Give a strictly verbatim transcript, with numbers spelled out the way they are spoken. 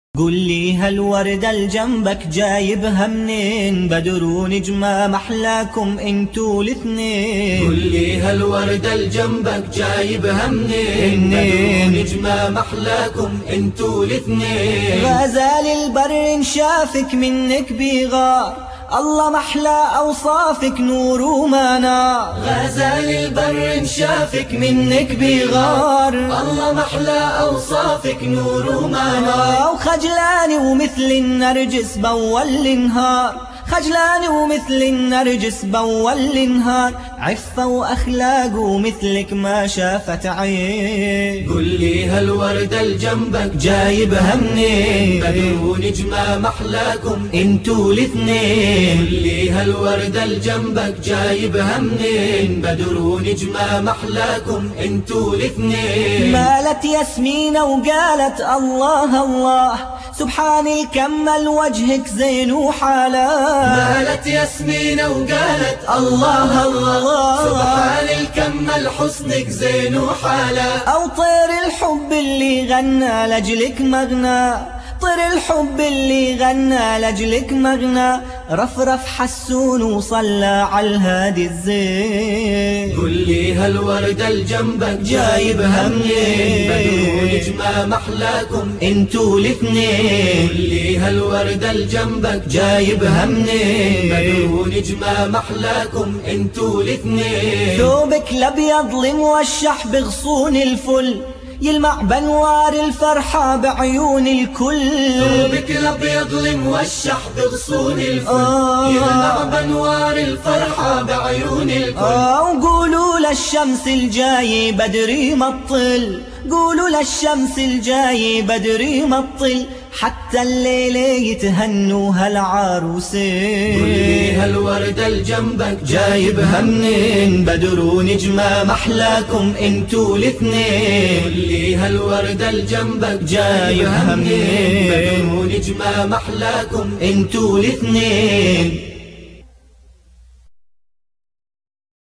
قل لي هالورد الجنبك جايبها منين؟ بدر ونجمة محلاكم انتو الاثنين. قل لي هالورد الجنبك جايبها منين؟ بدر ونجمة محلاكم انتو الاثنين. غزال البر انشافك منك بيغار، الله محلى أوصافك نور ومنار. غزال البر انشافك منك بيغار، الله محلى أوصافك نور ومنار. وخجلاني ومثل النرجس بول النهار، خجلاني ومثل النرجس بول النهار. عفة وأخلاق ومثلك ما شافت عين. قل لي هالورد الجنبك جايبها منين؟ بدر ونجمة محلاكم انتو الاثنين. قل لي هالورد الجنبك جايبها منين؟ بدر ونجمة محلاكم انتو الاثنين. مالت ياسمينة وقالت الله الله، سبحان الكمل وجهك زين وحلال. مالت ياسمينة وقالت الله الله، سبحان الكمل حسنك زين وحلال. أو طير الحب اللي غنى لجلك مغنى، طير الحب اللي غنى لجلك مغنى. رفرف حسون وصلى على الهادي الزين. قل لي هالورد الجنبك جايبها منين؟ بدر ونجمة محلاكم انتو الاثنين. قل لي هالورد الجنبك جايبها منين؟ بدر ونجمة محلاكم انتو الاثنين. ثوبك الابيض الموشح بغصون الفل، يلمع بانوار الفرحة بعيون الكل. ثوبك الابيض الموشح بغصون الفل، آه يلمع بانوار الفرحة بعيون الكل. آه وقولوا للشمس الجاي بدري مطل، قولوا للشمس الجاي بدري مطل. حتى الليلة يتهنوا هالعروسين. قل لي هالورد الجنبك جايبها منين؟ بدر ونجمة محلاكم انتو الاثنين. قل لي هالورد الجنبك جايبها منين؟ بدر ونجمة محلاكم انتو الاثنين.